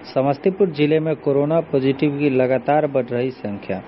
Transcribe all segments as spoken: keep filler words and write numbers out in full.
समस्तीपुर जिले में corona positive की लगातार बढ़ रही संख्या।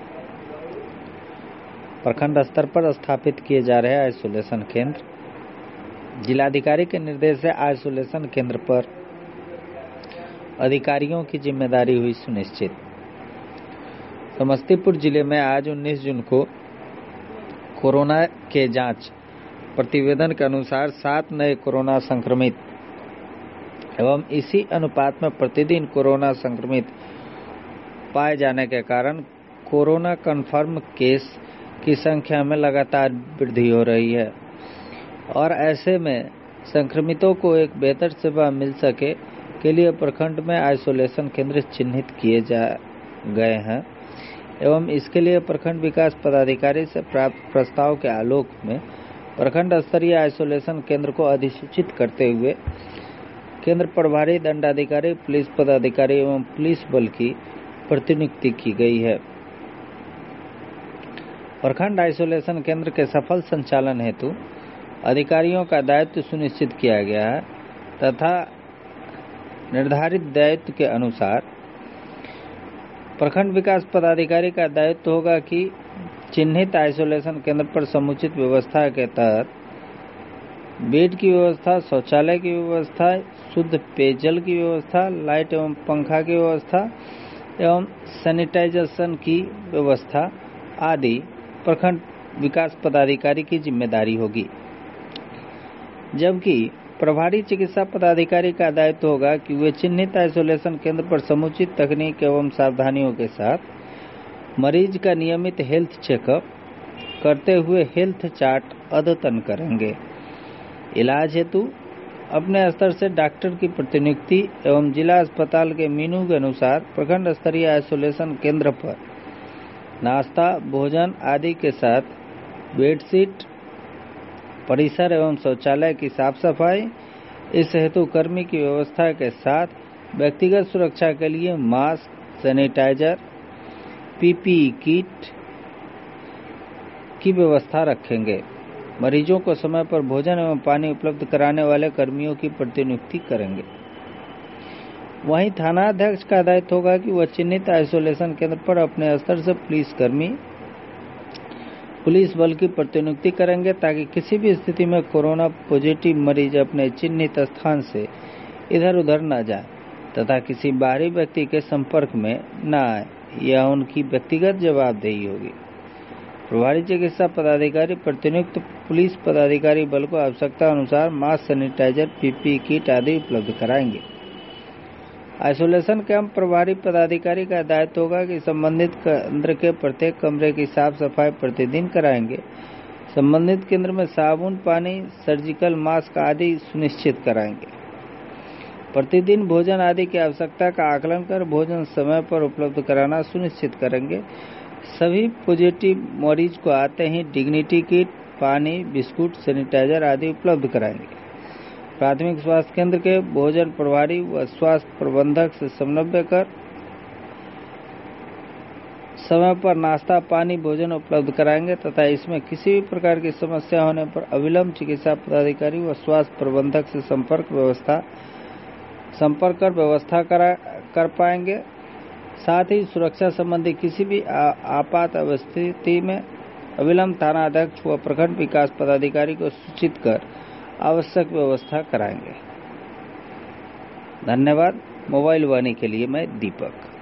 प्रखंड स्तर पर स्थापित किए जा रहे आइसोलेशन केंद्र। जिलाधिकारी के निर्देश से आइसोलेशन केंद्र पर अधिकारियों की जिम्मेदारी हुई सुनिश्चित। समस्तीपुर जिले में आज उन्नीस जून को कोरोना के जांच प्रतिवेदन के अनुसार सात नए कोरोना संक्रमित एवं इसी अनुपात में प्रतिदिन कोरोना संक्रमित पाए जाने के कारण कोरोना कन्फर्म केस की संख्या में लगातार वृद्धि हो रही है और ऐसे में संक्रमितों को एक बेहतर सेवा मिल सके के लिए प्रखंड में आइसोलेशन केंद्र चिन्हित किए जा गए हैं एवं इसके लिए प्रखंड विकास पदाधिकारी से प्राप्त प्रस्ताव के आलोक में प्रखंड स्तरीय आइसोलेशन केंद्र को अधिसूचित करते हुए केंद्र प्रभारी दंडाधिकारी, पुलिस पदाधिकारी एवं पुलिस बल की प्रतिनियुक्ति की गई है। प्रखंड आइसोलेशन केंद्र के सफल संचालन हेतु अधिकारियों का दायित्व सुनिश्चित किया गया है तथा निर्धारित दायित्व के अनुसार प्रखंड विकास पदाधिकारी का दायित्व होगा कि चिन्हित आइसोलेशन केंद्र पर समुचित व्यवस्था के तहत बेड की व्यवस्था, शौचालय की व्यवस्था, शुद्ध पेयजल की व्यवस्था, लाइट एवं पंखा की व्यवस्था एवं सैनिटाइजेशन की व्यवस्था आदि प्रखंड विकास पदाधिकारी की जिम्मेदारी होगी, जबकि प्रभारी चिकित्सा पदाधिकारी का दायित्व होगा कि वे चिन्हित आइसोलेशन केंद्र पर समुचित तकनीक एवं सावधानियों के साथ मरीज का नियमित हेल्थ चेकअप करते हुए हेल्थ चार्ट अद्यतन करेंगे। इलाज हेतु अपने स्तर से डॉक्टर की प्रतिनियुक्ति एवं जिला अस्पताल के मीनू के अनुसार प्रखंड स्तरीय आइसोलेशन केंद्र पर नाश्ता, भोजन आदि के साथ बेडशीट, परिसर एवं शौचालय की साफ सफाई, इस हेतु कर्मी की व्यवस्था के साथ व्यक्तिगत सुरक्षा के लिए मास्क, सैनिटाइजर, पीपीई किट की व्यवस्था रखेंगे। मरीजों को समय पर भोजन एवं पानी उपलब्ध कराने वाले कर्मियों की प्रतिनियुक्ति करेंगे। वहीं थानाध्यक्ष का दायित्व होगा कि वह चिन्हित आइसोलेशन केंद्र पर अपने स्तर से पुलिसकर्मी, पुलिस बल की प्रतिनियुक्ति करेंगे ताकि किसी भी स्थिति में कोरोना पॉजिटिव मरीज अपने चिन्हित स्थान से इधर उधर न जाए तथा किसी बाहरी व्यक्ति के संपर्क में न आए। यह उनकी व्यक्तिगत जवाबदेही होगी। प्रभारी चिकित्सा पदाधिकारी प्रतिनियुक्त पुलिस पदाधिकारी बल को आवश्यकता अनुसार मास्क, सैनिटाइजर, पीपीई किट आदि उपलब्ध कराएंगे। आइसोलेशन कैंप प्रभारी पदाधिकारी का दायित्व होगा कि संबंधित केंद्र के प्रत्येक कमरे की साफ सफाई प्रतिदिन कराएंगे। संबंधित केंद्र में साबुन, पानी, सर्जिकल मास्क आदि सुनिश्चित कराएंगे। प्रतिदिन भोजन आदि की आवश्यकता का आकलन कर भोजन समय पर उपलब्ध कराना सुनिश्चित करेंगे। सभी पॉजिटिव मरीज को आते ही डिग्निटी किट, पानी, बिस्कुट, सैनिटाइजर आदि उपलब्ध कराएंगे। प्राथमिक स्वास्थ्य केंद्र के भोजन प्रभारी व स्वास्थ्य प्रबंधक से समन्वय कर समय पर नाश्ता, पानी, भोजन उपलब्ध कराएंगे तथा इसमें किसी भी प्रकार की समस्या होने पर अविलंब चिकित्सा पदाधिकारी व स्वास्थ्य प्रबंधक से संपर्क व्यवस्था संपर्क कर व्यवस्था करा कर पाएंगे। साथ ही सुरक्षा संबंधी किसी भी आपात स्थिति में अविलंब थानाध्यक्ष व प्रखंड विकास पदाधिकारी को सूचित कर आवश्यक व्यवस्था कराएंगे। धन्यवाद। मोबाइल वाणी के लिए मैं दीपक।